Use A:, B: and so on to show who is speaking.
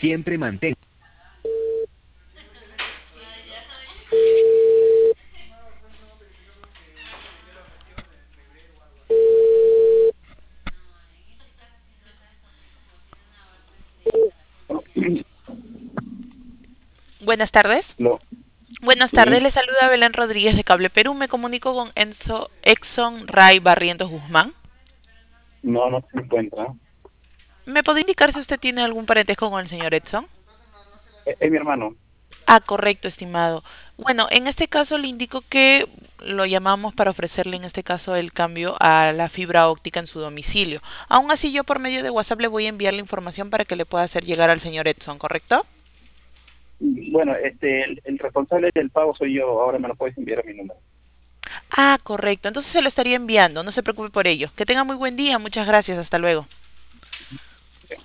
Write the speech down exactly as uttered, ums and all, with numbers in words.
A: Siempre mantén.
B: Buenas tardes.
C: No,
B: Buenas tardes,
C: sí,
B: le saluda Belén Rodríguez de Cable Perú. Me comunico con Enzo Exxon Ray Barrientos Guzmán.
C: no, no se encuentra.
B: ¿Me puede indicar si usted tiene algún parentesco con el señor Edson?
C: Es, es mi hermano.
B: Ah, correcto, estimado. Bueno, en este caso le indico que lo llamamos para ofrecerle en este caso el cambio a la fibra óptica en su domicilio. Aún así, yo por medio de WhatsApp le voy a enviar la información para que le pueda hacer llegar al señor Edson, ¿correcto?
C: Bueno, este, el, el responsable del pago soy yo. Ahora me lo puedes enviar a mi número.
B: Ah, correcto. Entonces se lo estaría enviando. No se preocupe por ello. Que tenga muy buen día. Muchas gracias. Hasta luego.